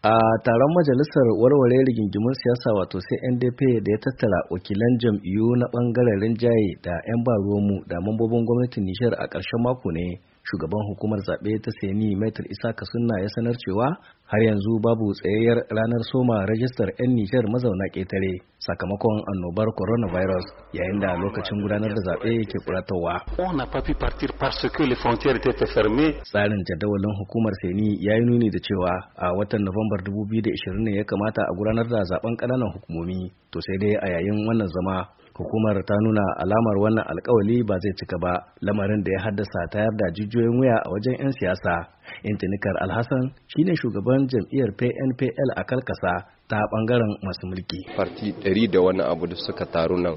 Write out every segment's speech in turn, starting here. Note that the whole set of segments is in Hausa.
A taron majalisar warware rigingimun siyasa wato CNDP da ya tattara wakilan jam'iyyu na bangaren rinjaye da 'yan baruwanmu da mambobin gwamnatin Nijar a ƙarshen mako ne, shugaban hukumar zaɓe ta Seni Maitar Isa Kasunna ya sanar cewa har yanzu babu tsayayyar ranar soma rajistar 'yan Nijar mazauna ƙetare sakamakon annobar coronavirus yayin da lokacin gudanar da zaɓe ke kuratowa. Tsarin jadawalin hukumar Seni ya yi nuni da cewa a watan Nuwambar 2020 ne ya kamata a gudanar da zaben ƙananan hukumomi, to sai dai a yayin wannan zama hukumar ta nuna alamar wannan alkawali ba zai cika ba, lamarin da ya haddasa tayar da jijiyoyin wuya a wajen 'yan siyasa. Intinikar Alhassan shine shugaban jam'iyyar PNPL a Kalkasa ta bangaren masu mulki. Farti 100 da wani abu da suka taru nan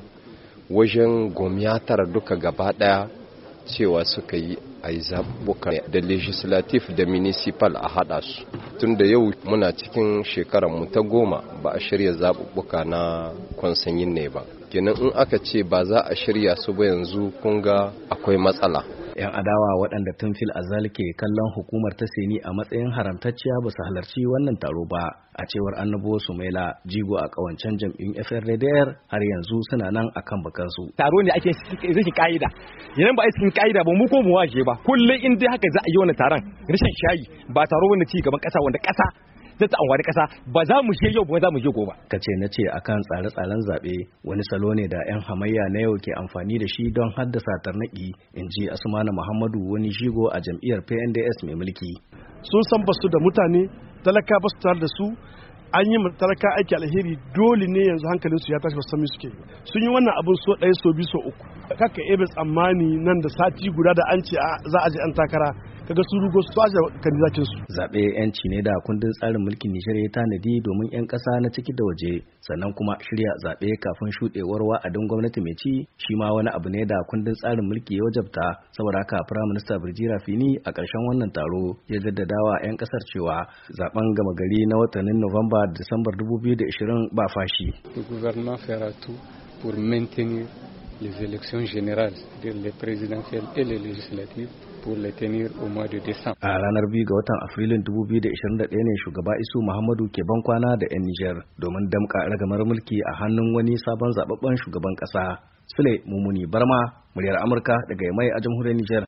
wajen gomiyatar duka gaba daya cewa suka yi a yi zaɓuɓɓuka da legislative da municipal a haɗa su. Tun da yau muna cikin shekarar mu ta 10 ba a shirya zaɓuɓɓuka na kwansanyin ne ba. Kenan in aka ce ba za a shirya su ba yanzu kun ga akwai matsala. 'Yan adawa waɗanda tun fil azal ke kallon hukumar ta Seni a matsayin haramtacciya ba su halarci wannan taro ba, a cewar Annabo Sumaila jigo a kawancen jam'iyyun FRDR har yanzu suna nan akan bakansu. Taro ne ake rashin ka'ida, idan ba a cikin ka'ida ba mu ko mu waje ba, kullum in dai haka za a yi wannan taron rashin shayi ba taro wanda ci gaban ƙasa wanda ƙasa ta amfani kasa ba za mu je yau ba za mu je gobe. Kace na ce akan tsare-tsaren zaɓe wani salo ne da 'yan hamayya na yau ke amfani da shi don haddasa tarnaki, in ji Asmana Muhammadu wani shigo a jam'iyyar PNDS mai mulki. Sun san basu da mutane, talaka basu tare da su, an yi talaka aiki alheri, dole ne yanzu hankalinsu ya tashi basu san me suke yi. Sun yi wannan abun so ɗaya so biyu so uku. Kaka ebe tsammani nan da sati guda da an ce za a je an takara kaga su rugo su aje kandidatin su. Zaɓe yanci ne da kundin tsarin mulkin Nijar ya tanadi domin 'yan ƙasa na ciki da waje, sannan kuma shirya zaɓe kafin shuɗewar wa'adin gwamnati mai ci shi ma wani abu ne da kundin tsarin mulki ya wajabta. Saboda haka Prime Minister Birjira Fini a ƙarshen wannan taro ya jaddadawa 'yan ƙasar cewa zaben gama gari na watannin Nuwamba da Disambar 2020 ba fashi. Le gouvernement fera tout pour maintenir les élections générales, les présidentielles et les législatives, pour les tenir au mois de décembre. A ranar 2 ga watan Afrilun 2021 ne shugaba Isu Muhammadu ke ban kwana da 'yan Nijar domin damƙa ragamar mulki a hannun wani sabon zababben shugaban ƙasa. Sule Mumuni Barma, muryar Amurka daga Yamai a jamhuriyar Nijar.